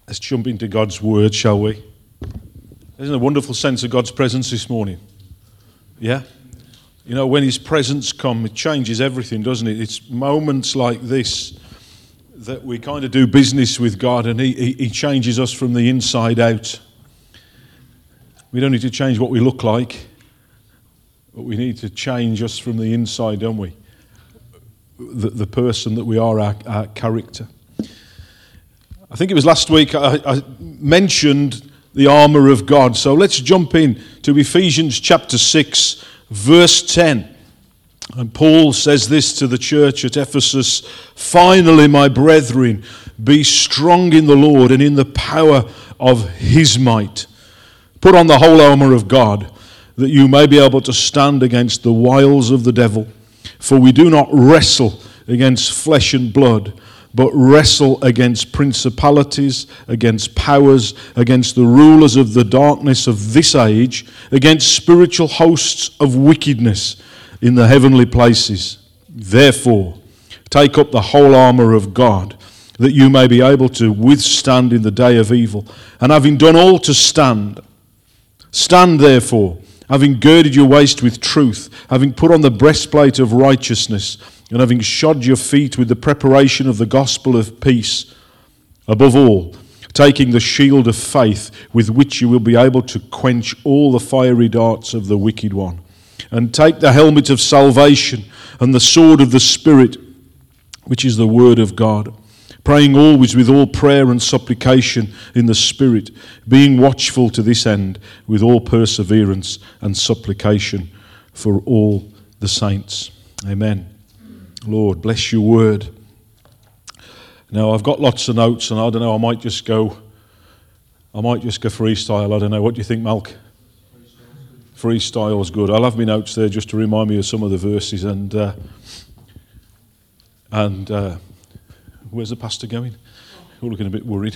Let's jump into God's word, shall we? Isn't it a wonderful sense of God's presence this morning? Yeah? You know, when his presence comes, it changes everything, doesn't it? It's moments like this that we kind of do business with God, and he changes us from the inside out. We don't need to change what we look like, but we need to change us from the inside, don't we? The person that we are, our character. I think it was last week I mentioned the armour of God. So let's jump in to Ephesians chapter 6, verse 10. And Paul says this to the church at Ephesus: "Finally, my brethren, be strong in the Lord and in the power of his might. Put on the whole armour of God, that you may be able to stand against the wiles of the devil. For we do not wrestle against flesh and blood, but wrestle against principalities, against powers, against the rulers of the darkness of this age, against spiritual hosts of wickedness in the heavenly places. Therefore, take up the whole armour of God, that you may be able to withstand in the day of evil. And having done all to stand, stand therefore, having girded your waist with truth, having put on the breastplate of righteousness, and having shod your feet with the preparation of the gospel of peace. Above all, taking the shield of faith, with which you will be able to quench all the fiery darts of the wicked one. And take the helmet of salvation and the sword of the Spirit, which is the word of God, praying always with all prayer and supplication in the Spirit, being watchful to this end with all perseverance and supplication for all the saints." Amen. Lord, bless your word. Now, I've got lots of notes, and I don't know, I might just go freestyle. I don't know. What do you think, Malk? Freestyle's good. I'll have my notes there just to remind me of some of the verses. And where's the pastor going? You're looking a bit worried.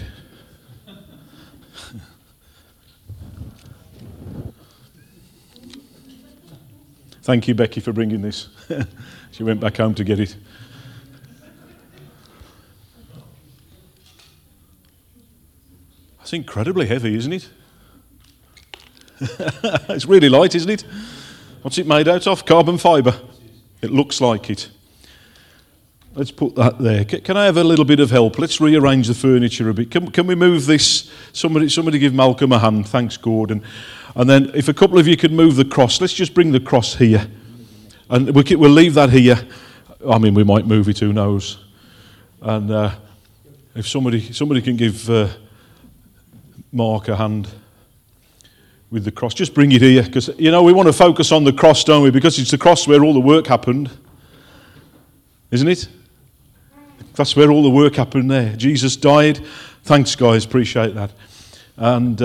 Thank you, Becky, for bringing this. She went back home to get it. That's incredibly heavy, isn't it? It's really light, isn't it? What's it made out of? Carbon fibre. It looks like it. Let's put that there. Can I have a little bit of help? Let's rearrange the furniture a bit. Can we move this? Somebody give Malcolm a hand. Thanks, Gordon. And then if a couple of you could move the cross, let's just bring the cross here. And we'll leave that here. I mean, we might move it, who knows. And if somebody can give Mark a hand with the cross, just bring it here. Because, you know, we want to focus on the cross, don't we? Because it's the cross where all the work happened. Isn't it? That's where all the work happened there. Jesus died. Thanks, guys. Appreciate that. And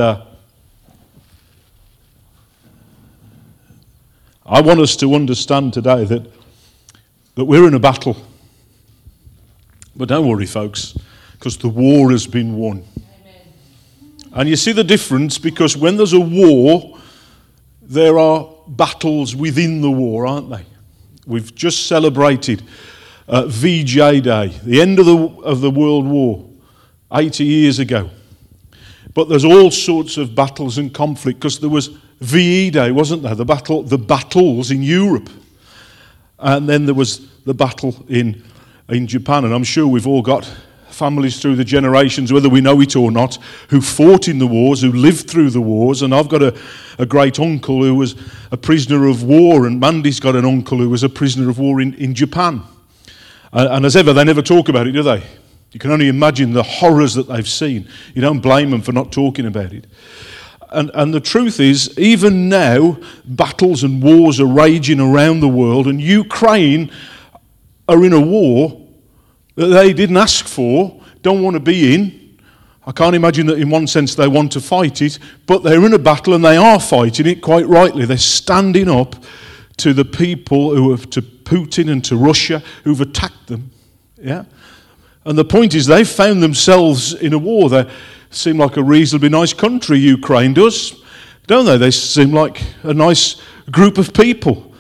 I want us to understand today that we're in a battle. But don't worry, folks, because the war has been won. Amen. And you see the difference, because when there's a war, there are battles within the war, aren't they? We've just celebrated VJ Day, the end of the World War, 80 years ago. But there's all sorts of battles and conflict, because there was VE Day, wasn't there? The battles in Europe. And then there was the battle in Japan. And I'm sure we've all got families through the generations, whether we know it or not, who fought in the wars, who lived through the wars. And I've got a great uncle who was a prisoner of war, and Mandy's got an uncle who was a prisoner of war in Japan. And as ever, they never talk about it, do they? You can only imagine the horrors that they've seen. You don't blame them for not talking about it. And the truth is, even now, battles and wars are raging around the world, and Ukraine are in a war that they didn't ask for, don't want to be in. I can't imagine that in one sense they want to fight it, but they're in a battle and they are fighting it quite rightly. They're standing up to the people to Putin and to Russia who've attacked them. Yeah? And the point is, they've found themselves in a war. They seem like a reasonably nice country, Ukraine does, don't they? They seem like a nice group of people,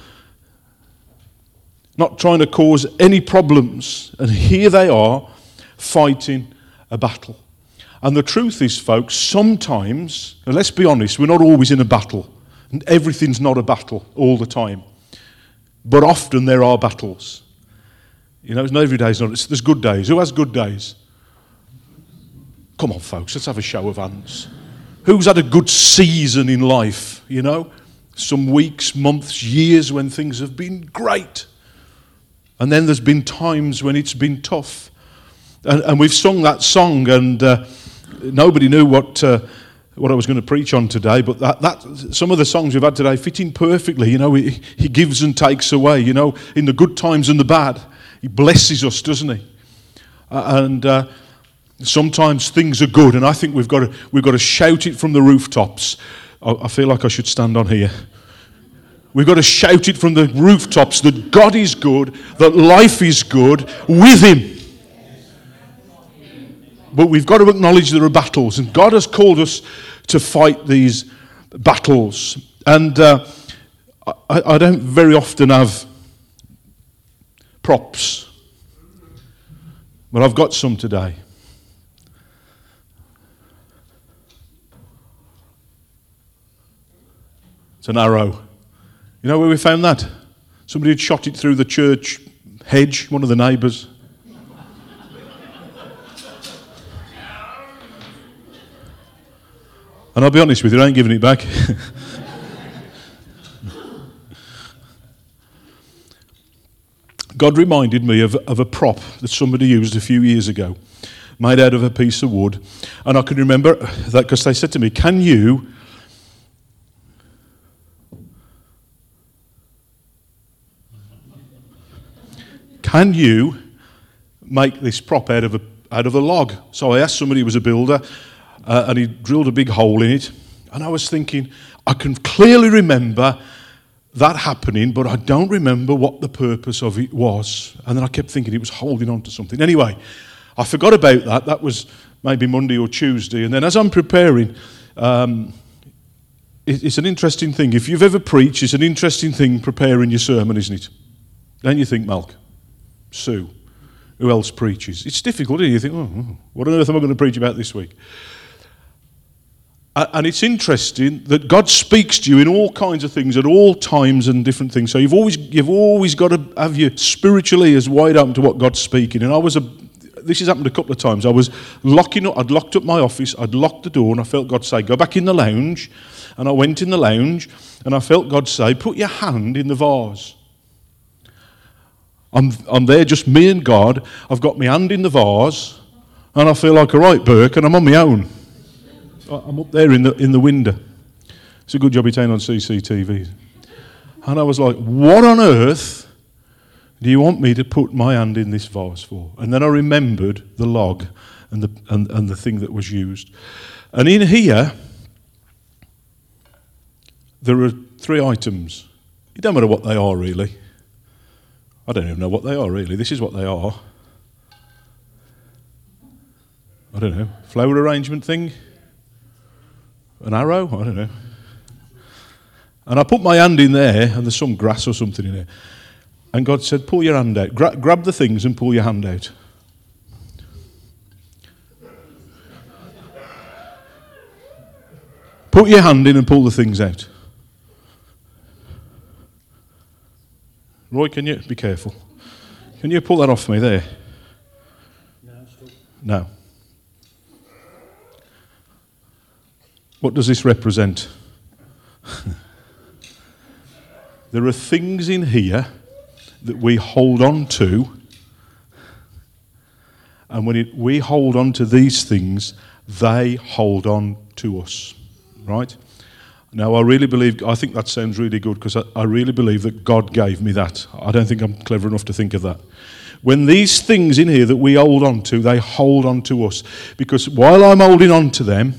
not trying to cause any problems. And here they are fighting a battle. And the truth is, folks, sometimes, and let's be honest, we're not always in a battle. And everything's not a battle all the time. But often there are battles. You know, it's not every day. There's good days. Who has good days? Come on, folks, let's have a show of hands. Who's had a good season in life, you know? Some weeks, months, years when things have been great. And then there's been times when it's been tough. And we've sung that song, and nobody knew what I was going to preach on today, but that some of the songs we've had today fit in perfectly. You know, he gives and takes away, you know, in the good times and the bad. He blesses us, doesn't he? Sometimes things are good, and I think we've got to shout it from the rooftops. I feel like I should stand on here. We've got to shout it from the rooftops that God is good, that life is good with Him. But we've got to acknowledge there are battles, and God has called us to fight these battles. And I don't very often have props, but I've got some today. It's an arrow. You know where we found that? Somebody had shot it through the church hedge, one of the neighbours. And I'll be honest with you, I ain't giving it back. God reminded me of a prop that somebody used a few years ago, made out of a piece of wood. And I can remember that because they said to me, can you make this prop out of a log? So I asked somebody who was a builder, and he drilled a big hole in it. And I was thinking, I can clearly remember that happening, but I don't remember what the purpose of it was. And then I kept thinking it was holding on to something. Anyway, I forgot about that. That was maybe Monday or Tuesday. And then as I'm preparing, it's an interesting thing. If you've ever preached, it's an interesting thing preparing your sermon, isn't it? Don't you think, Malk? Sue, who else preaches? It's difficult, isn't it? You think, what on earth am I going to preach about this week? And it's interesting that God speaks to you in all kinds of things at all times and different things. So you've always got to have your spiritual ears wide open to what God's speaking. And this has happened a couple of times. I was I'd locked up my office, I'd locked the door, and I felt God say, go back in the lounge. And I went in the lounge, and I felt God say, put your hand in the vase. I'm there, just me and God. I've got my hand in the vase, and I feel like a right Burke, and I'm on my own. I'm up there in the window. It's a good job it's ain't on CCTV. And I was like, what on earth do you want me to put my hand in this vase for? And then I remembered the log and the thing that was used. And in here, there are 3 items. It don't matter what they are, really. I don't even know what they are, really. This is what they are. I don't know. Flower arrangement thing? An arrow? I don't know. And I put my hand in there, and there's some grass or something in there. And God said, pull your hand out. Grab the things and pull your hand out. Put your hand in and pull the things out. Roy, can you be careful? Can you pull that off me there? No. What does this represent? There are things in here that we hold on to, and when we hold on to these things, they hold on to us, right? Now, I think that sounds really good, because I really believe that God gave me that. I don't think I'm clever enough to think of that. When these things in here that we hold on to, they hold on to us. Because while I'm holding on to them,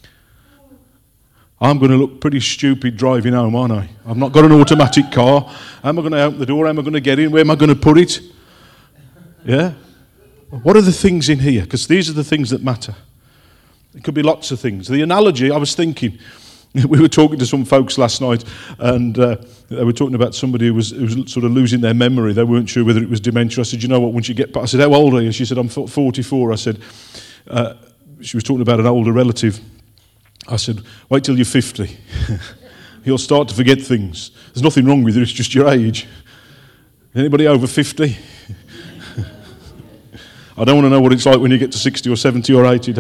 I'm going to look pretty stupid driving home, aren't I? I've not got an automatic car. How am I going to open the door? How am I going to get in? Where am I going to put it? Yeah? What are the things in here? Because these are the things that matter. It could be lots of things. The analogy, I was thinking, we were talking to some folks last night, and they were talking about somebody who was sort of losing their memory. They weren't sure whether it was dementia. I said, you know what, once you get past, I said, how old are you? She said, I'm 44. I said, she was talking about an older relative. I said, wait till you're 50. You'll start to forget things. There's nothing wrong with you, it's just your age. Anybody over 50? I don't want to know what it's like when you get to 60 or 70 or 80.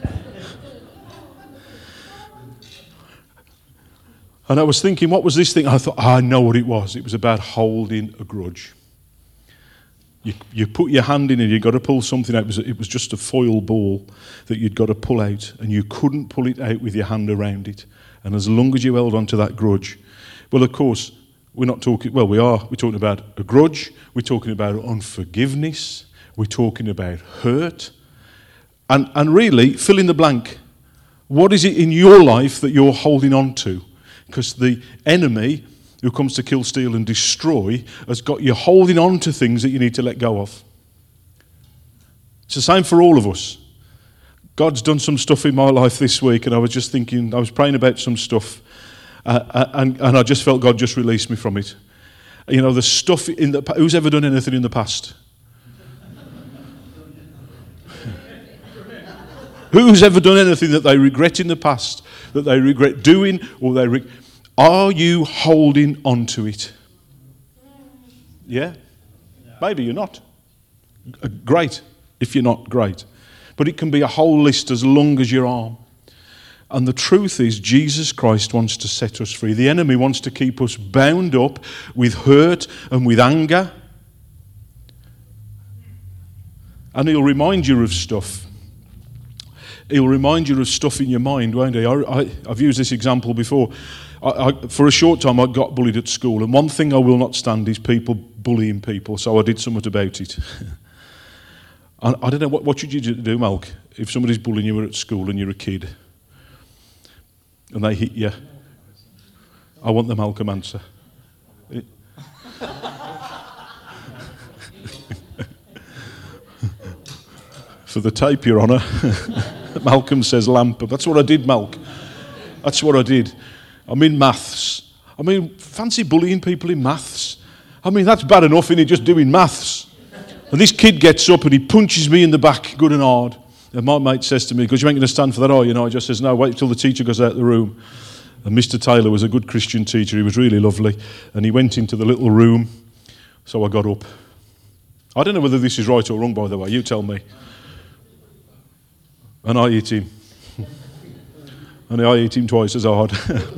And I was thinking, what was this thing? I thought, I know what it was. It was about holding a grudge. You put your hand in and you've got to pull something out. It was just a foil ball that you'd got to pull out, and you couldn't pull it out with your hand around it. And as long as you held on to that grudge, well, of course, we're not talking, well, we are. We're talking about a grudge. We're talking about unforgiveness. We're talking about hurt. And really, fill in the blank. What is it in your life that you're holding on to? Because the enemy who comes to kill, steal and destroy has got you holding on to things that you need to let go of. It's the same for all of us. God's done some stuff in my life this week, and I was just thinking, I was praying about some stuff, and I just felt God just released me from it. You know, the stuff in the, who's ever done anything in the past? Who's ever done anything that they regret in the past, that they regret doing, or are you holding on to it? Yeah? Maybe you're not. Great, if you're not, great. But it can be a whole list as long as your arm. And the truth is, Jesus Christ wants to set us free. The enemy wants to keep us bound up with hurt and with anger. And he'll remind you of stuff. He'll remind you of stuff in your mind, won't he? I've used this example before. For a short time, I got bullied at school. And one thing I will not stand is people bullying people. So I did something about it. I don't know, what should you do, Malk, if somebody's bullying you at school and you're a kid and they hit you? I want the Malcolm answer. For the tape, Your Honour, Malcolm says lamp. That's what I did, Malk. That's what I did. I'm in maths. I mean, fancy bullying people in maths. I mean, that's bad enough, innit, just doing maths. And this kid gets up and he punches me in the back good and hard. And my mate says to me, because you ain't going to stand for that, are you? I just says, no, wait till the teacher goes out of the room. And Mr. Taylor was a good Christian teacher. He was really lovely. And he went into the little room. So I got up. I don't know whether this is right or wrong, by the way. You tell me. And I hit him. And I hit him twice as hard.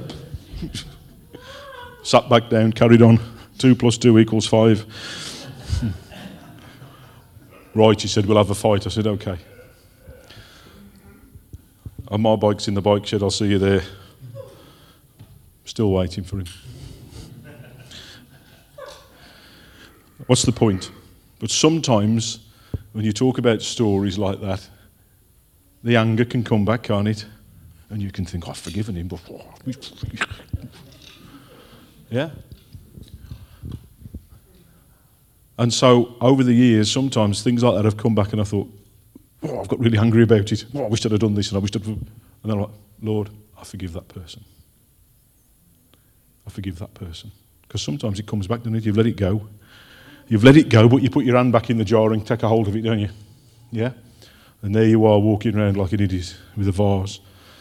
Sat back down, carried on. 2 + 2 = 5. Right, he said, we'll have a fight. I said, okay. And my bike's in the bike shed, I'll see you there. Still waiting for him. What's the point? But sometimes, when you talk about stories like that, the anger can come back, can't it? And you can think, I've forgiven him, but... Yeah? And so, over the years, sometimes things like that have come back and I thought, oh, I've got really angry about it. Oh, I wish I'd have done this and I wish I'd... And then I'm like, Lord, I forgive that person. I forgive that person. Because sometimes it comes back, doesn't it? You've let it go. You've let it go, but you put your hand back in the jar and take a hold of it, don't you? Yeah? And there you are, walking around like an idiot with a vase.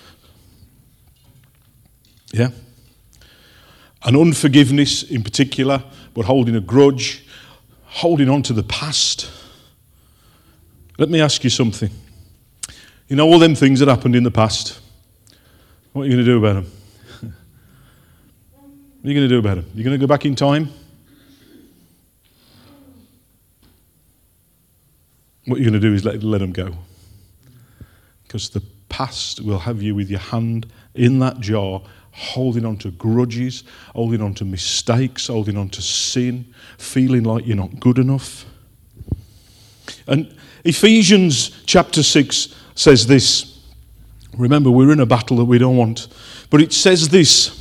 Yeah? And unforgiveness in particular, but holding a grudge, holding on to the past. Let me ask you something. You know all them things that happened in the past? What are you going to do about them? What are you going to do about them? You're going to go back in time? What you're going to do is let them go. Because the past will have you with your hand in that jar, holding on to grudges, holding on to mistakes, holding on to sin, feeling like you're not good enough. And Ephesians chapter 6 says this. Remember, we're in a battle that we don't want. But it says this.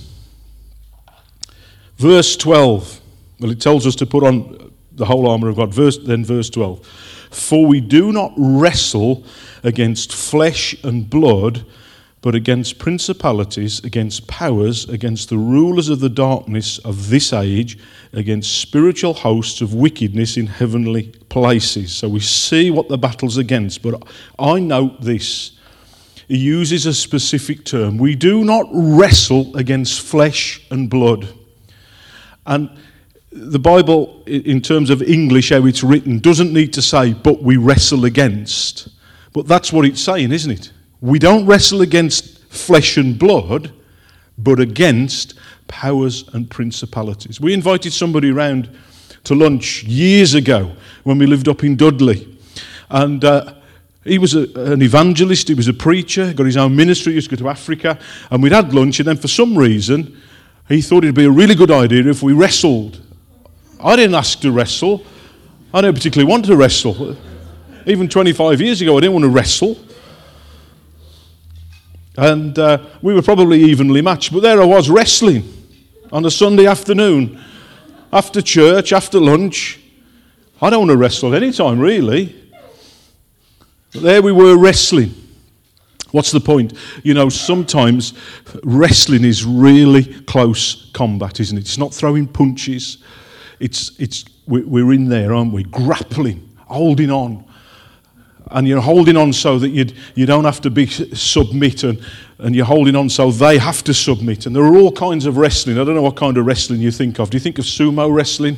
Verse 12. Well, it tells us to put on the whole armour of God. Verse 12. For we do not wrestle against flesh and blood, but against principalities, against powers, against the rulers of the darkness of this age, against spiritual hosts of wickedness in heavenly places. So we see what the battle's against. But I note this. he uses a specific term. We do not wrestle against flesh and blood. And the Bible, in terms of English, how it's written, doesn't need to say, but we wrestle against. But that's what it's saying, isn't it? We don't wrestle against flesh and blood, but against powers and principalities. We invited somebody round to lunch years ago when we lived up in Dudley. And he was an evangelist, he was a preacher, got his own ministry, he used to go to Africa. And we'd had lunch, and then for some reason, he thought it'd be a really good idea if we wrestled. I didn't ask to wrestle. I don't particularly want to wrestle. Even 25 years ago, I didn't want to wrestle. And we were probably evenly matched. But there I was wrestling on a Sunday afternoon, after church, after lunch. I don't want to wrestle any time, really. But there we were wrestling. What's the point? You know, sometimes wrestling is really close combat, isn't it? It's not throwing punches. We're in there, aren't we? Grappling, holding on. And you're holding on so that you don't have to submit, and you're holding on so they have to submit. And there are all kinds of wrestling. I don't know what kind of wrestling you think of. Do you think of sumo wrestling?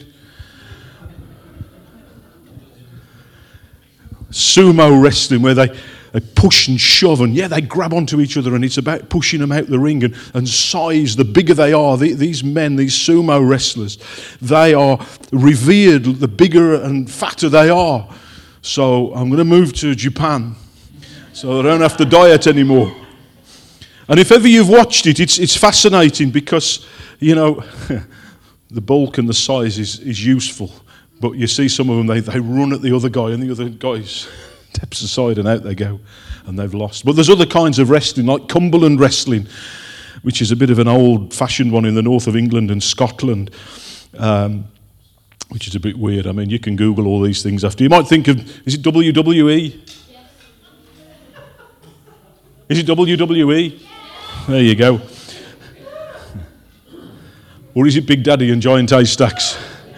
Sumo wrestling, where they push and shove, and they grab onto each other, and it's about pushing them out the ring, and size. The bigger they are, these men, these sumo wrestlers, they are revered the bigger and fatter they are. So I'm going to move to Japan so I don't have to diet anymore. And if ever you've watched it, it's fascinating because, you know, the bulk and the size is useful. But you see some of them, they run at the other guy, and the other guy steps aside and out they go, and they've lost. But there's other kinds of wrestling, like Cumberland wrestling, which is a bit of an old-fashioned one in the north of England and Scotland, which is a bit weird. I mean, you can Google all these things after. You might think of, is it WWE? Yes. Is it WWE? Yes. There you go. Or is it Big Daddy and Giant Haystacks?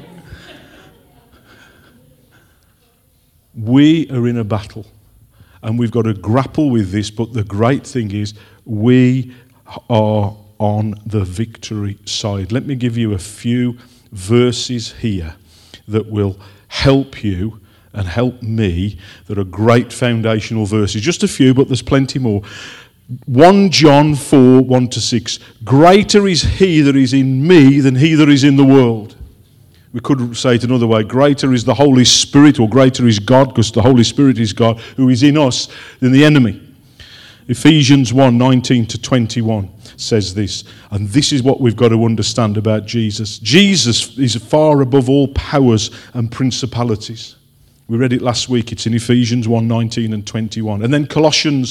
We are in a battle, and we've got to grapple with this, but the great thing is we are on the victory side. Let me give you a few verses here that will help you and help me, that are great foundational verses. Just a few, but there's plenty more. 1 John 4, 1-6. Greater is he that is in me than he that is in the world. We could say it another way. Greater is the Holy Spirit, or greater is God, because the Holy Spirit is God, who is in us, than the enemy. Ephesians 1, 19-21 says this. And this is what we've got to understand about Jesus. Jesus is far above all powers and principalities. We read it last week. It's in Ephesians 1, 19 and 21. And then Colossians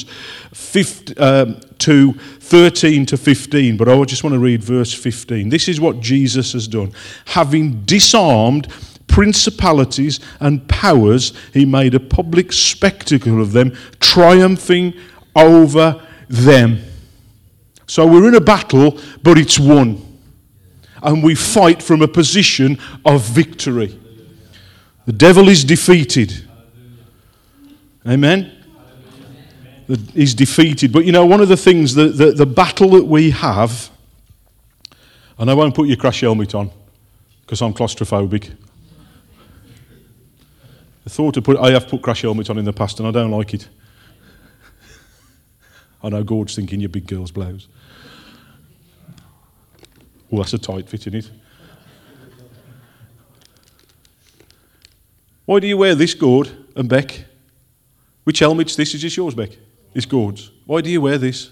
2, 13 to 15. But I just want to read verse 15. This is what Jesus has done. Having disarmed principalities and powers, he made a public spectacle of them, triumphing over them. So we're in a battle, but it's won. And we fight from a position of victory. The devil is defeated. Amen? He's defeated. But you know, one of the things, the battle that we have, and I won't put your crash helmet on because I'm claustrophobic. I have put crash helmet on in the past and I don't like it. I know Gord's thinking your big girl's blouse. Oh, that's a tight fit, isn't it? Why do you wear this, Gord and Beck? Which helmet's this? Is this yours, Beck? It's Gord's. Why do you wear this?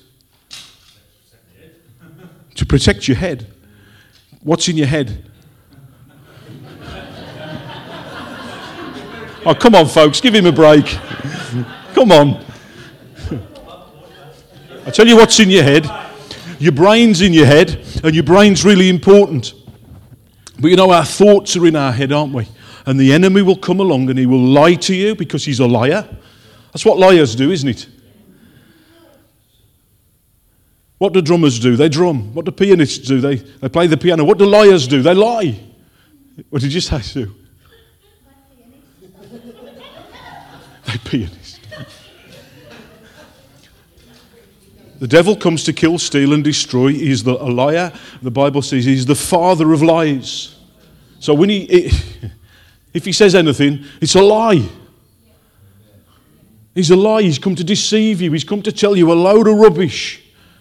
To protect your head. What's in your head? Oh, come on, folks. Give him a break. Come on. I tell you what's in your head. Your brain's in your head, and your brain's really important. But you know, our thoughts are in our head, aren't we? And the enemy will come along and he will lie to you because he's a liar. That's what liars do, isn't it? What do drummers do? They drum. What do pianists do? They play the piano. What do liars do? They lie. What did you say, Sue? They pianist. The devil comes to kill, steal, and destroy. He's a liar. The Bible says he's the father of lies. So if he says anything, it's a lie. He's a lie. He's come to deceive you. He's come to tell you a load of rubbish.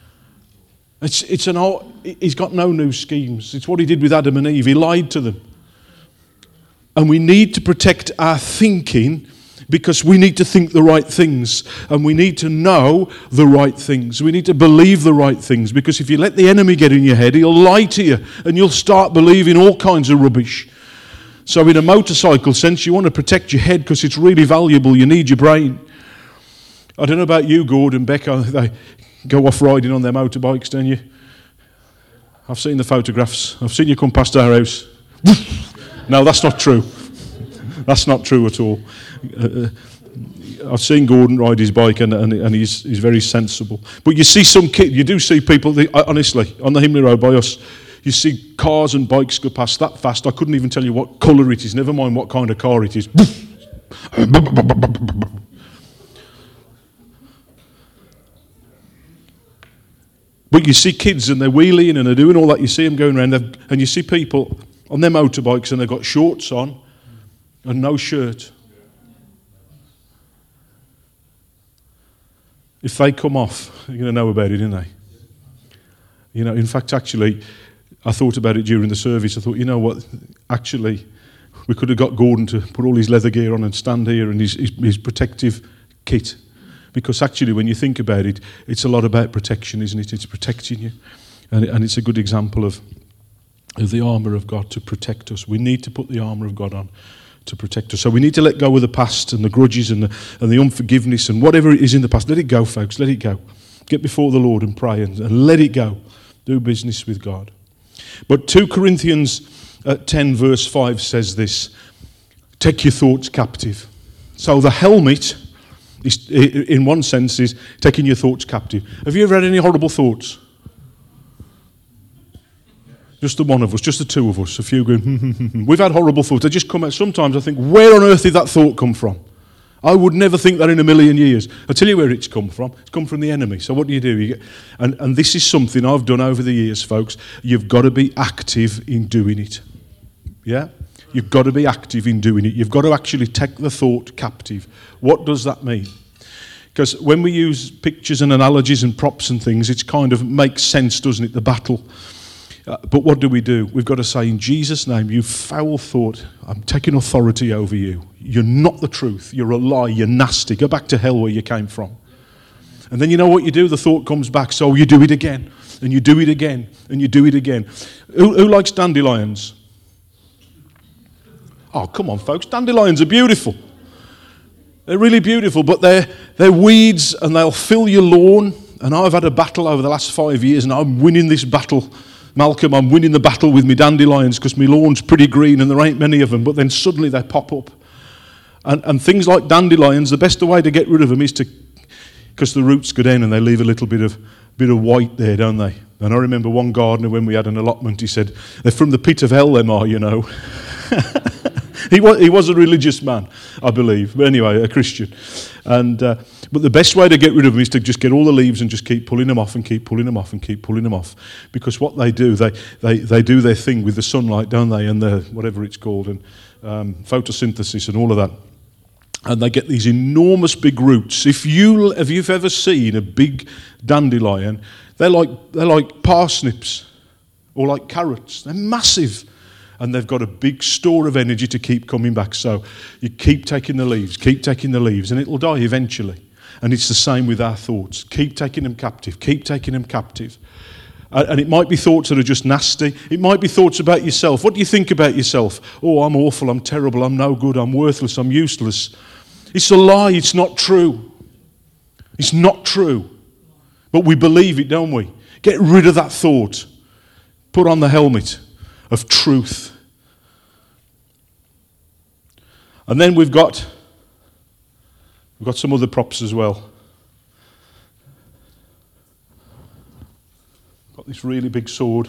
He's got no new schemes. It's what he did with Adam and Eve. He lied to them. And we need to protect our thinking, because we need to think the right things, and we need to know the right things. We need to believe the right things, because if you let the enemy get in your head, he'll lie to you and you'll start believing all kinds of rubbish. So in a motorcycle sense, you want to protect your head because it's really valuable. You need your brain. I don't know about you, Gordon, Becca, they go off riding on their motorbikes, don't you? I've seen the photographs. I've seen you come past our house. No, that's not true. That's not true at all. I've seen Gordon ride his bike, and he's very sensible. But you see some kids, you do see people, honestly, on the Himley Road by us, you see cars and bikes go past that fast. I couldn't even tell you what colour it is, never mind what kind of car it is. But you see kids and they're wheeling and they're doing all that. You see them going around, and you see people on their motorbikes and they've got shorts on and no shirt. If they come off, you're going to know about it, aren't they? You know, in fact, actually, I thought about it during the service. I thought, you know what, actually, we could have got Gordon to put all his leather gear on and stand here and his protective kit. Because actually, when you think about it, it's a lot about protection, isn't it? It's protecting you. And it's a good example of the armour of God to protect us. We need to put the armour of God on to protect us. So we need to let go of the past and the grudges and the unforgiveness and whatever it is in the past. Let it go, folks. Let it go. Get before the Lord and pray and let it go. Do business with God. But 2 Corinthians 10 verse 5 says this: take your thoughts captive. So the helmet, in one sense, is taking your thoughts captive. Have you ever had any horrible thoughts? Just the one of us, just the two of us, a few going, We've had horrible thoughts. They just come out. Sometimes I think, where on earth did that thought come from? I would never think that in a million years. I'll tell you where it's come from. It's come from the enemy. So what do? And this is something I've done over the years, folks. You've got to be active in doing it. Yeah? You've got to be active in doing it. You've got to actually take the thought captive. What does that mean? Because when we use pictures and analogies and props and things, it kind of makes sense, doesn't it, the battle? But what do? We've got to say, in Jesus' name, you foul thought, I'm taking authority over you. You're not the truth. You're a lie. You're nasty. Go back to hell where you came from. And then you know what you do? The thought comes back, so you do it again, and you do it again, and you do it again. Who likes dandelions? Oh, come on, folks. Dandelions are beautiful. They're really beautiful, but they're weeds, and they'll fill your lawn. And I've had a battle over the last 5 years, and I'm winning this battle. Malcolm, I'm winning the battle with me dandelions because my lawn's pretty green and there ain't many of them, but then suddenly they pop up. And things like dandelions, the best way to get rid of them is because the roots go down and they leave a little bit of white there, don't they? And I remember one gardener, when we had an allotment, he said, they're from the pit of hell, them are, you know. He was a religious man, I believe, but anyway, a Christian. But the best way to get rid of them is to just get all the leaves and just keep pulling them off and keep pulling them off and keep pulling them off. Because what they do, they do their thing with the sunlight, don't they, and the whatever it's called, and photosynthesis and all of that. And they get these enormous big roots. If you've ever seen a big dandelion, they're like parsnips or like carrots. They're massive. And they've got a big store of energy to keep coming back. So you keep taking the leaves, and it'll die eventually. And it's the same with our thoughts. Keep taking them captive, keep taking them captive. And it might be thoughts that are just nasty. It might be thoughts about yourself. What do you think about yourself? Oh, I'm awful, I'm terrible, I'm no good, I'm worthless, I'm useless. It's a lie, it's not true. It's not true. But we believe it, don't we? Get rid of that thought. Put on the helmet of truth. And then we've got some other props as well. Got this really big sword.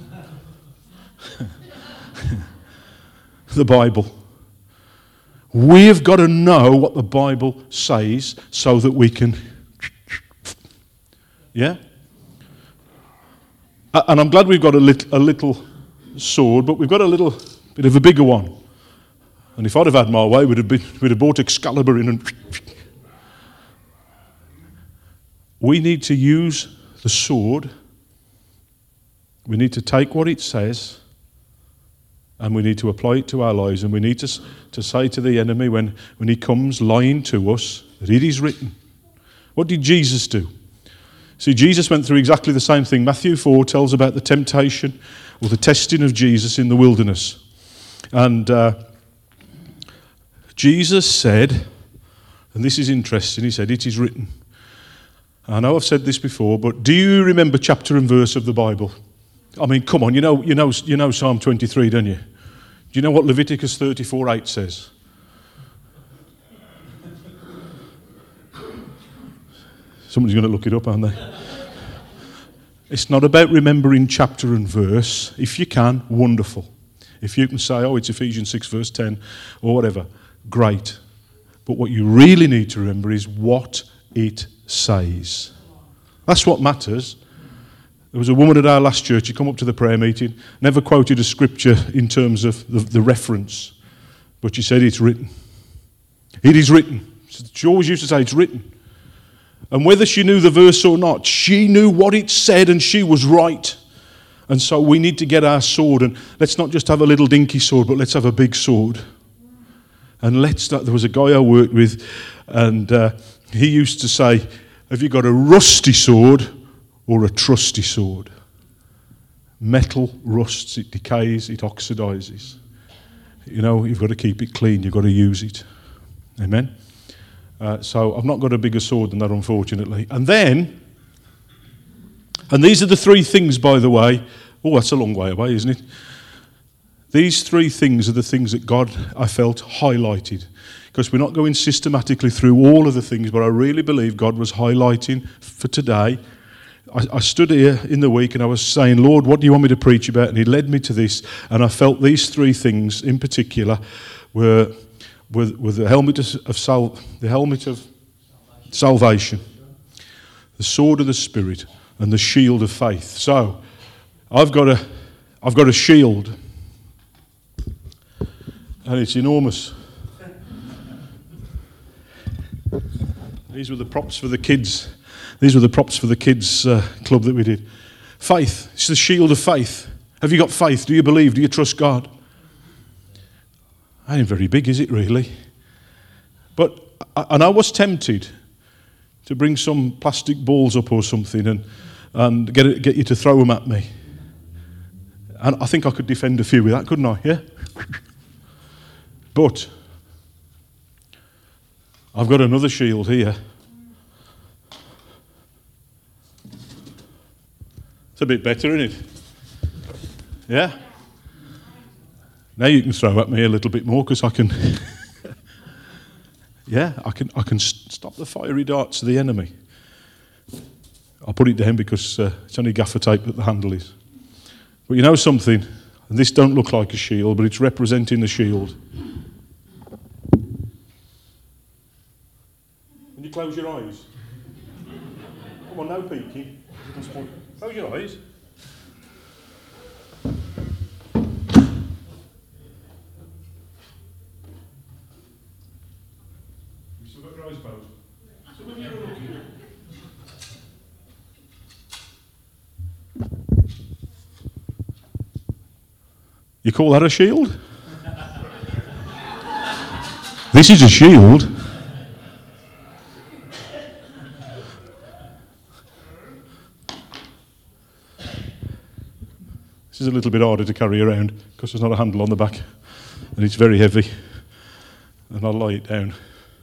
The Bible. We've got to know what the Bible says so that we can Yeah? And I'm glad we've got a little sword, but we've got a little bit of a bigger one. And if I'd have had my way, we'd have brought Excalibur in and... We need to use the sword. We need to take what it says and we need to apply it to our lives. And we need to say to the enemy when he comes lying to us that it is written. What did Jesus do? See, Jesus went through exactly the same thing. Matthew 4 tells about the temptation or the testing of Jesus in the wilderness. And Jesus said, and this is interesting, he said, it is written. I know I've said this before, but do you remember chapter and verse of the Bible? I mean, come on, you know Psalm 23, don't you? Do you know what Leviticus 34:8 says? Somebody's going to look it up, aren't they? It's not about remembering chapter and verse. If you can, wonderful. If you can say, oh, it's Ephesians 6 verse 10 or whatever, great. But what you really need to remember is what it says. That's what matters. There was a woman at our last church, she come up to the prayer meeting, never quoted a scripture in terms of the reference, but she said it's written. It is written. She always used to say it's written. And whether she knew the verse or not, she knew what it said and she was right. And so we need to get our sword, and let's not just have a little dinky sword, but let's have a big sword. And there was a guy I worked with, and he used to say, have you got a rusty sword or a trusty sword? Metal rusts, it decays, it oxidizes. You know, you've got to keep it clean, you've got to use it. Amen? So I've not got a bigger sword than that, unfortunately. And these are the three things, by the way. Oh, that's a long way away, isn't it? These three things are the things that God, I felt, highlighted. Because we're not going systematically through all of the things, but I really believe God was highlighting for today. I stood here in the week and I was saying, Lord, what do you want me to preach about? And he led me to this. And I felt these three things in particular were the helmet of salvation, the sword of the Spirit, and the shield of faith. So, I've got a shield, and it's enormous. These were the props for the kids. These were the props for the kids club that we did. Faith. It's the shield of faith. Have you got faith? Do you believe? Do you trust God? That ain't very big, is it really? But I was tempted to bring some plastic balls up or something and get you to throw them at me. And I think I could defend a few with that, couldn't I? Yeah? But I've got another shield here. It's a bit better, isn't it? Yeah? Now you can throw at me a little bit more because I can... yeah, I can stop the fiery darts of the enemy. I'll put it down because it's only gaffer tape that the handle is. But you know something? And this don't look like a shield, but it's representing the shield. Can you close your eyes? Come on, no peeking. Close your eyes. You still got your eyes closed? Some of you are looking. You call that a shield? This is a shield. This is a little bit harder to carry around because there's not a handle on the back and it's very heavy. And I'll lie it down.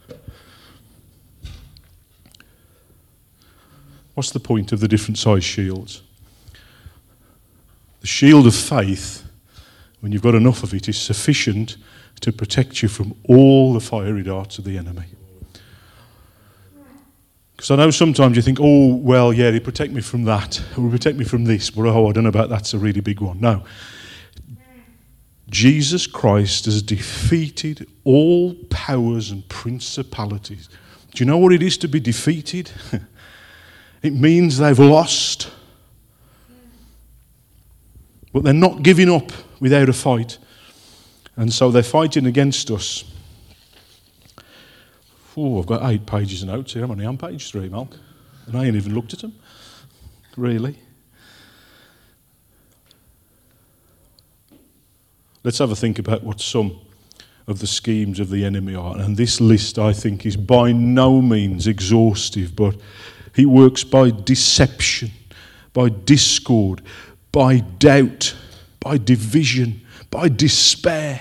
What's the point of the different size shields? The shield of faith, when you've got enough of it, is sufficient to protect you from all the fiery darts of the enemy. Because I know sometimes you think, oh, well, yeah, they protect me from that, or protect me from this, but oh, I don't know about that's a really big one. No. Jesus Christ has defeated all powers and principalities. Do you know what it is to be defeated? It means they've lost. But they're not giving up without a fight. And so they're fighting against us. Oh, I've got 8 pages of notes here. I'm only on page 3, Malk. And I ain't even looked at them. Really. Let's have a think about what some of the schemes of the enemy are. And this list, I think, is by no means exhaustive, but he works by deception, by discord, by doubt, by division, by despair,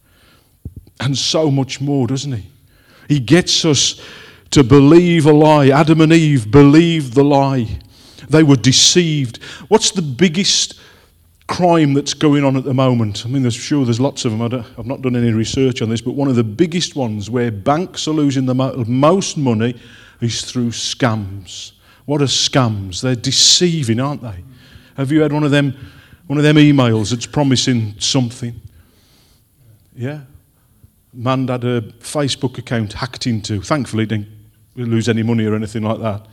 and so much more, doesn't he? He gets us to believe a lie. Adam and Eve believed the lie. They were deceived. What's the biggest crime that's going on at the moment? I mean, there's lots of them. I've not done any research on this, but one of the biggest ones where banks are losing the most money is through scams. What are scams? They're deceiving, aren't they? Have you had one of them emails that's promising something? Yeah. Man had a Facebook account hacked into. Thankfully, didn't lose any money or anything like that.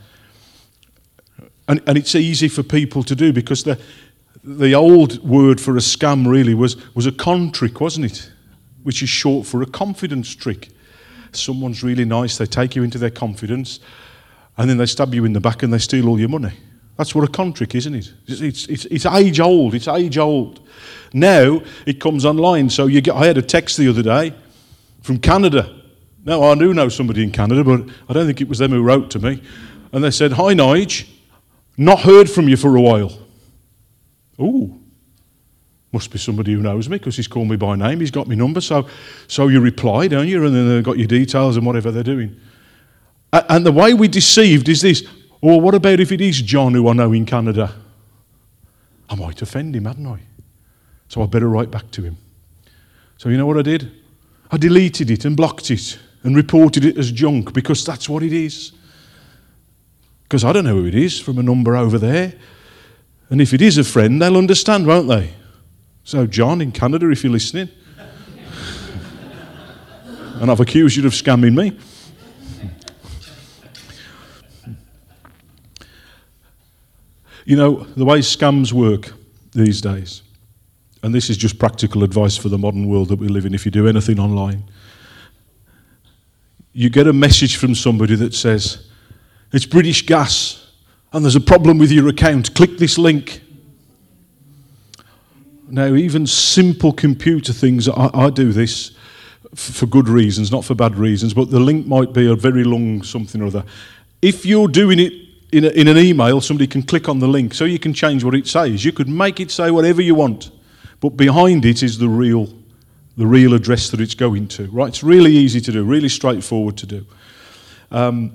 And it's easy for people to do because the old word for a scam really was a con trick, wasn't it? Which is short for a confidence trick. Someone's really nice, they take you into their confidence, and then they stab you in the back and they steal all your money. That's what a con trick is, isn't it? It's age old. It's age old. Now it comes online. So I had a text the other day from Canada. Now I do know somebody in Canada, but I don't think it was them who wrote to me. And they said, "Hi Nige, not heard from you for a while." Ooh, must be somebody who knows me because he's called me by name. He's got my number. So you reply, don't you? And then they've got your details and whatever they're doing. And the way we're deceived is this. Well, what about if it is John who I know in Canada? I might offend him, hadn't I? So I better write back to him. So you know what I did? I deleted it and blocked it and reported it as junk because that's what it is. Because I don't know who it is from a number over there. And if it is a friend, they'll understand, won't they? So John in Canada, if you're listening. And I've accused you of scamming me. You know, the way scams work these days, and this is just practical advice for the modern world that we live in if you do anything online, you get a message from somebody that says, "It's British Gas, and there's a problem with your account. Click this link." Now, even simple computer things, I do this for good reasons, not for bad reasons, but the link might be a very long something or other. If you're doing it in an email, somebody can click on the link, so you can change what it says. You could make it say whatever you want, but behind it is the real address that it's going to. Right? It's really easy to do, really straightforward to do. And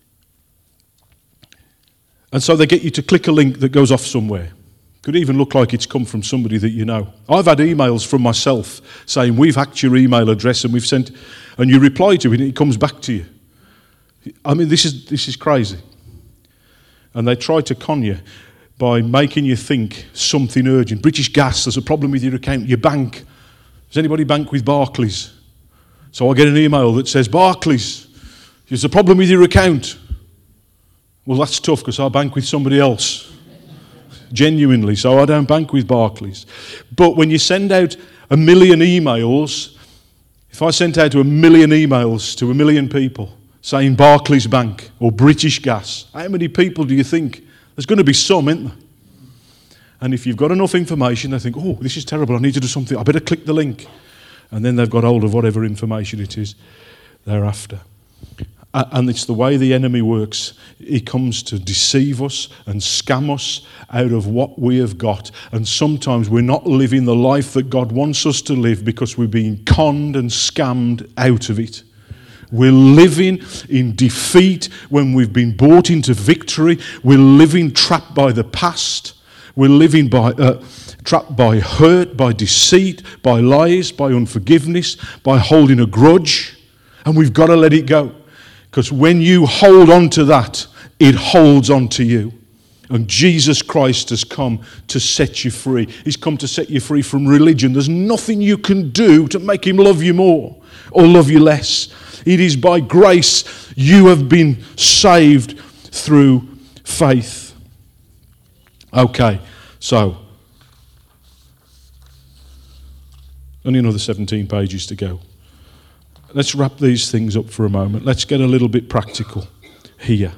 so they get you to click a link that goes off somewhere. Could even look like it's come from somebody that you know. I've had emails from myself saying, "We've hacked your email address and we've sent," and you reply to it and it comes back to you. I mean, this is crazy. And they try to con you by making you think something urgent. British Gas, there's a problem with your account. Your bank. Does anybody bank with Barclays? So I get an email that says, "Barclays, there's a problem with your account." Well, that's tough because I bank with somebody else. Genuinely, so I don't bank with Barclays. But when you send out 1 million emails, if I sent out 1 million emails to 1 million people saying Barclays Bank or British Gas, how many people do you think? There's going to be some, isn't there? And if you've got enough information, they think, "Oh, this is terrible, I need to do something, I better click the link." And then they've got hold of whatever information it is they're after. And it's the way the enemy works. He comes to deceive us and scam us out of what we have got. And sometimes we're not living the life that God wants us to live because we're being conned and scammed out of it. We're living in defeat when we've been brought into victory. We're living trapped by the past. We're living trapped by hurt, by deceit, by lies, by unforgiveness, by holding a grudge. And we've got to let it go. Because when you hold on to that, it holds on to you. And Jesus Christ has come to set you free. He's come to set you free from religion. There's nothing you can do to make him love you more or love you less. It is by grace you have been saved through faith. Okay, so only another 17 pages to go. Let's wrap these things up for a moment. Let's get a little bit practical here.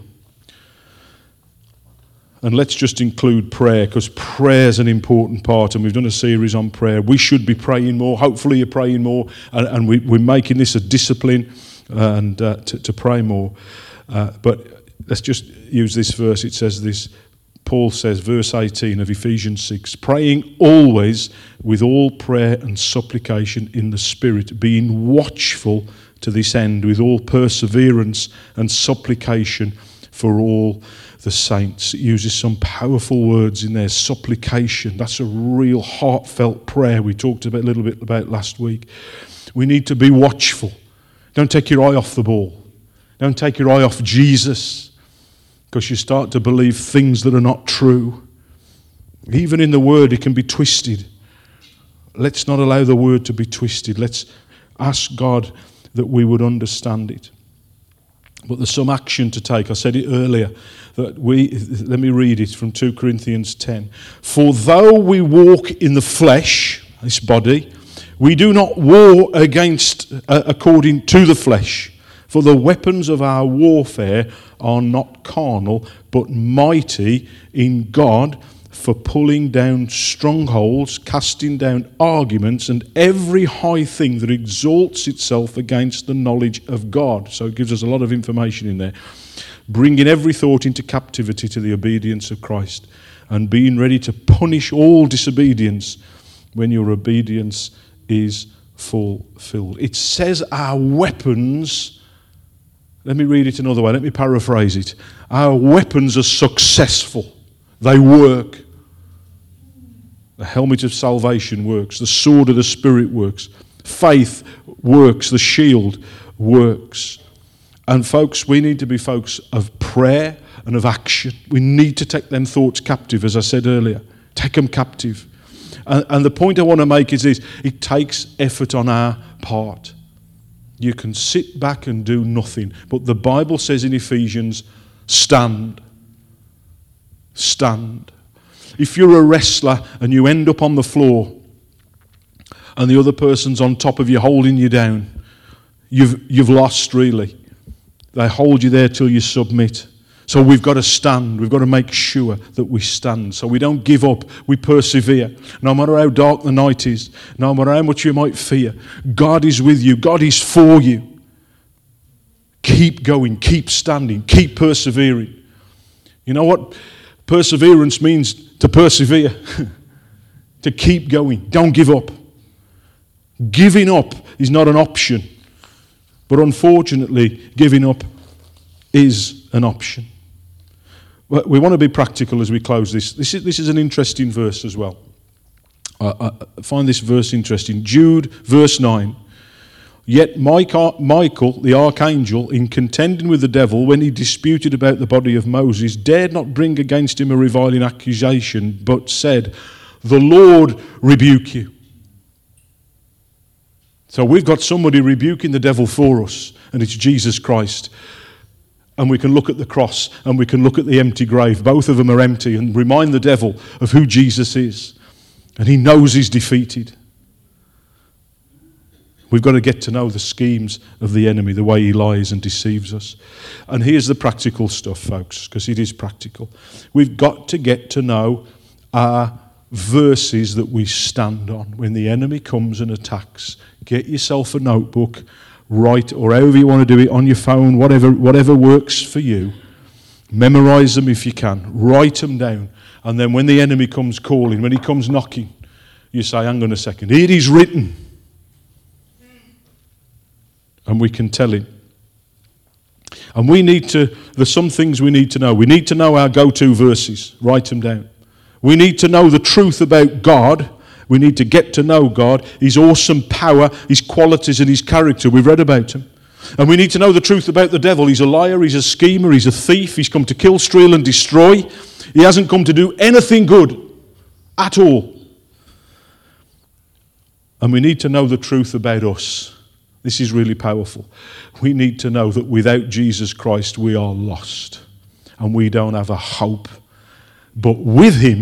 And let's just include prayer, because prayer is an important part, and we've done a series on prayer. We should be praying more. Hopefully you're praying more, and we're making this a discipline and to pray more. But let's just use this verse. It says this, Paul says, verse 18 of Ephesians 6, praying always with all prayer and supplication in the Spirit, being watchful to this end with all perseverance and supplication for all the saints. It uses some powerful words in there. Supplication, that's a real heartfelt prayer we talked a little bit about last week. We need to be watchful. Don't take your eye off the ball. Don't take your eye off Jesus, because you start to believe things that are not true. Even in the Word, it can be twisted. Let's not allow the Word to be twisted. Let's ask God that we would understand it. But there's some action to take. I said it earlier. Let me read it from 2 Corinthians 10. For though we walk in the flesh, this body, we do not war against according to the flesh. For the weapons of our warfare are not carnal, but mighty in God for pulling down strongholds, casting down arguments, and every high thing that exalts itself against the knowledge of God. So it gives us a lot of information in there. Bringing every thought into captivity to the obedience of Christ, and being ready to punish all disobedience when your obedience is fulfilled. It says our weapons, let me read it another way, let me paraphrase it. Our weapons are successful. They work. The helmet of salvation works. The sword of the Spirit works. Faith works. The shield works. And folks, we need to be folks of prayer and of action. We need to take them thoughts captive, as I said earlier. Take them captive. And the point I want to make is this. It takes effort on our part. You can sit back and do nothing. But the Bible says in Ephesians, stand. Stand. If you're a wrestler and you end up on the floor and the other person's on top of you holding you down, you've lost really. They hold you there till you submit. So we've got to stand. We've got to make sure that we stand. So we don't give up. We persevere. No matter how dark the night is, no matter how much you might fear, God is with you. God is for you. Keep going. Keep standing. Keep persevering. You know what perseverance means? To persevere. To keep going. Don't give up. Giving up is not an option. But unfortunately, giving up is an option. But we want to be practical as we close this. This is an interesting verse as well. I find this verse interesting. Jude, verse 9. Yet Michael, the archangel, in contending with the devil when he disputed about the body of Moses, dared not bring against him a reviling accusation, but said, "The Lord rebuke you." So we've got somebody rebuking the devil for us, and it's Jesus Christ. And we can look at the cross, and we can look at the empty grave. Both of them are empty, and remind the devil of who Jesus is. And he knows he's defeated. We've got to get to know the schemes of the enemy, the way he lies and deceives us. And here's the practical stuff, folks, because it is practical. We've got to get to know our verses that we stand on. When the enemy comes and attacks, get yourself a notebook, write, or however you want to do it, on your phone, whatever works for you. Memorize them if you can. Write them down. And then when the enemy comes calling, when he comes knocking, you say, hang on a second, it is written. And we can tell him. And there's some things we need to know. We need to know our go-to verses. Write them down. We need to know the truth about God. We need to get to know God, His awesome power, His qualities and His character. We've read about Him. And we need to know the truth about the devil. He's a liar, he's a schemer, he's a thief. He's come to kill, steal and destroy. He hasn't come to do anything good at all. And we need to know the truth about us. This is really powerful. We need to know that without Jesus Christ we are lost. and we don't have a hope. But with him,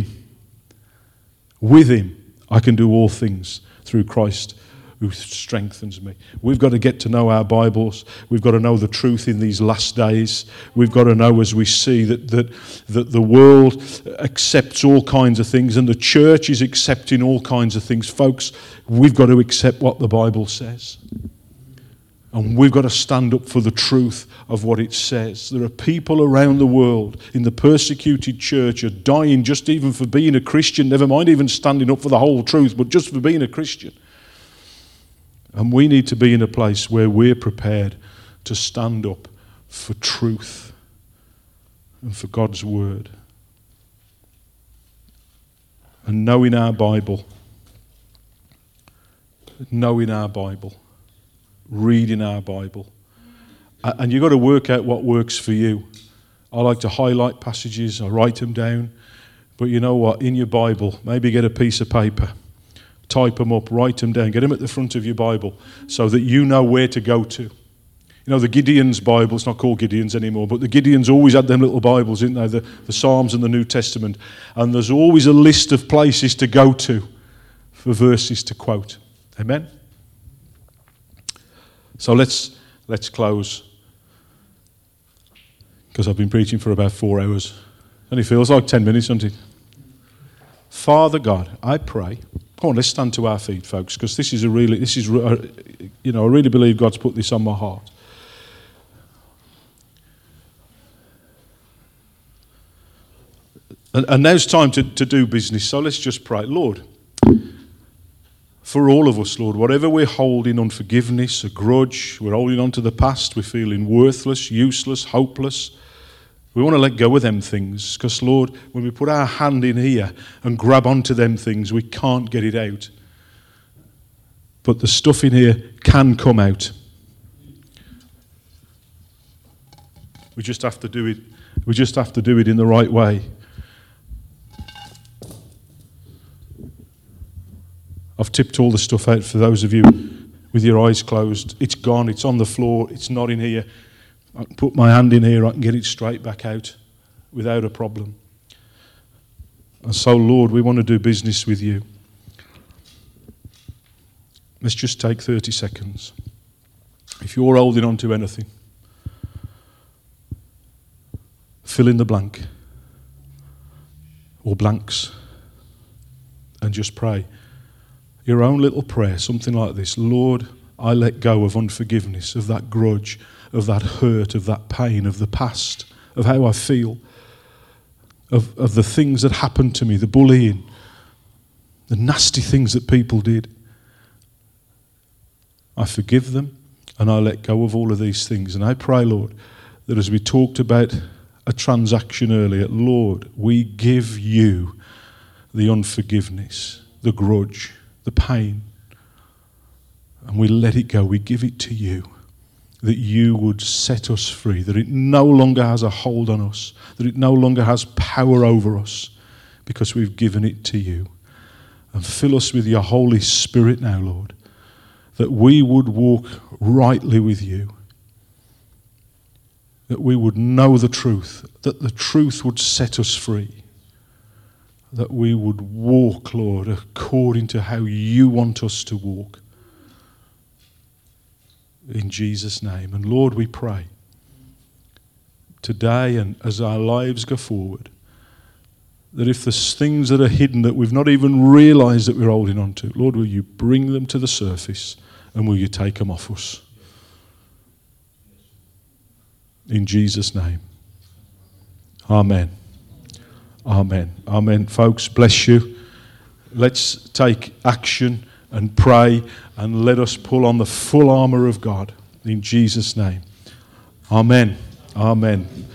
I can do all things through Christ who strengthens me. We've got to get to know our Bibles. We've got to know the truth in these last days. We've got to know, as we see, that the world accepts all kinds of things and the church is accepting all kinds of things. Folks, we've got to accept what the Bible says. And we've got to stand up for the truth of what it says. There are people around the world in the persecuted church are dying just even for being a Christian, never mind even standing up for the whole truth, but just for being a Christian. And we need to be in a place where we're prepared to stand up for truth and for God's word. And knowing our Bible, reading our Bible. And you've got to work out what works for you. I like to highlight passages, I write them down. But you know what? In your Bible, maybe get a piece of paper. Type them up, write them down, get them at the front of your Bible so that you know where to go to. You know, the Gideon's Bible, it's not called Gideon's anymore, but the Gideons always had them little Bibles, didn't they? The Psalms and the New Testament. And there's always a list of places to go to for verses to quote. Amen? So let's close. Because I've been preaching for about 4 hours. Only feels like 10 minutes, doesn't it? Father God, I pray. Come on, let's stand to our feet, folks, because I really believe God's put this on my heart. And now's time to do business, so let's just pray. Lord, for all of us, Lord, whatever we're holding, unforgiveness, a grudge, we're holding on to the past, we're feeling worthless, useless, hopeless, we want to let go of them things because, Lord, when we put our hand in here and grab onto them things, we can't get it out. But the stuff in here can come out. We just have to do it. We just have to do it in the right way. I've tipped all the stuff out for those of you with your eyes closed. It's gone. It's on the floor. It's not in here. I can put my hand in here, I can get it straight back out without a problem. And so, Lord, we want to do business with you. Let's just take 30 seconds. If you're holding on to anything, fill in the blank or blanks and just pray. Your own little prayer, something like this. Lord, I let go of unforgiveness, of that grudge, of that hurt, of that pain, of the past, of how I feel, of the things that happened to me, the bullying, the nasty things that people did. I forgive them and I let go of all of these things. And I pray, Lord, that as we talked about a transaction earlier, Lord, we give you the unforgiveness, the grudge, the pain, and we let it go. We give it to you, that you would set us free, that it no longer has a hold on us, that it no longer has power over us, because we've given it to you. And fill us with your Holy Spirit now, Lord, that we would walk rightly with you, that we would know the truth, that the truth would set us free, that we would walk, Lord, according to how you want us to walk. In Jesus' name. And Lord, we pray today and as our lives go forward, that if there's things that are hidden that we've not even realized that we're holding on to, Lord, will you bring them to the surface and will you take them off us? In Jesus' name. Amen. Amen. Amen. Folks, bless you. Let's take action and pray and let us pull on the full armour of God in Jesus' name. Amen. Amen.